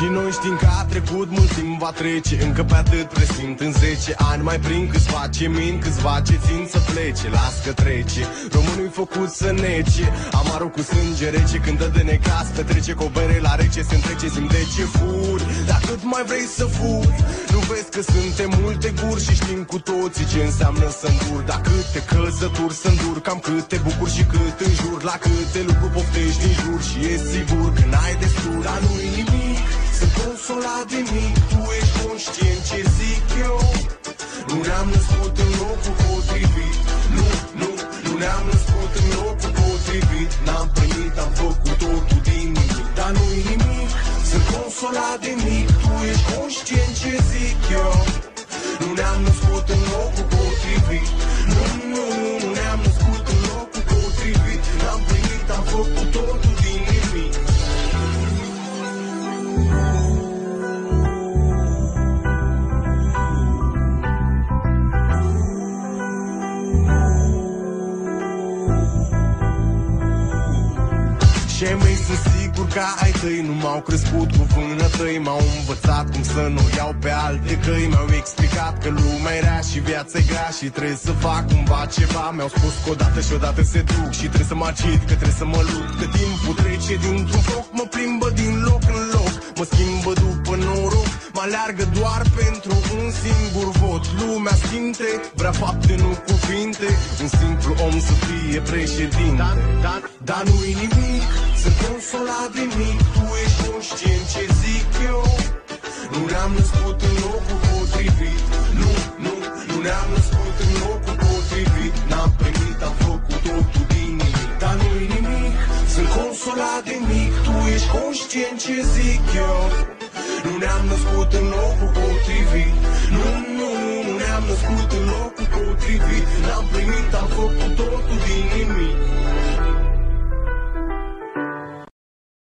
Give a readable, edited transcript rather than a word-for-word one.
Și noi știm că a trecut mult timp, va trece. Încă pe atât presimt în 10 ani. Mai prind câțiva ce mint, câțiva ce țin să plece. Las că trece, românul-i făcut să nece. Amarul cu sânge rece, când dă de necas petrece cu o bere la rece, se întrece, simt de ce furi. Dar cât mai vrei să furi? Nu vezi că suntem multe guri și știm cu toții ce înseamnă să îndur. Dar câte căzături să îndur, cam câte bucuri și cât înjur. La câte lucruri poftești din jur și e sigur că n-ai destul. Dar nu-i nimic, sunt consolat de mic. Tu ești conștient ce zic eu. Nu ne-am născut în locul potrivit. Nu ne-am născut în locul potrivit. N-am primit, am făcut totul din nimic. Dar nu-i nimic, sunt consolat de mic. Tu ești conștient ce zic eu. Nu ne-am născut în locul potrivit. Nu ne-am născut în locul potrivit. N-am primit, am făcut totul din nimic. Și ai mei sunt sigur că ai tăi nu m-au crescut cu vânătăi. M-au învățat cum să nu iau pe alte căi. Mi-au explicat că lumea e rea și viața-i grea și trebuie să fac cumva ceva. Mi-au spus că odată și odată se duc și trebuie să mă agit, că trebuie să mă lupt. Că timpul trece dintr-un foc, mă plimbă din loc în loc. Mă schimbă după noroc, mă aleargă doar pentru un singur vot. Lumea simte, vrea fapte, nu cuvinte. Un simplu om să fie președinte. Dar nu-i nimic, sunt consolat de mic. Tu ești conștient ce zic eu. Nu ne-am născut în locul potrivit. Nu ne-am născut în locul potrivit. N-am primit, am făcut totul din nimic. Dar nu-i nimic, sunt consolat de mic. Tu ești conștient ce zic eu. Nu ne-am născut în locul potrivit. Nu ne-am născut în locul potrivit.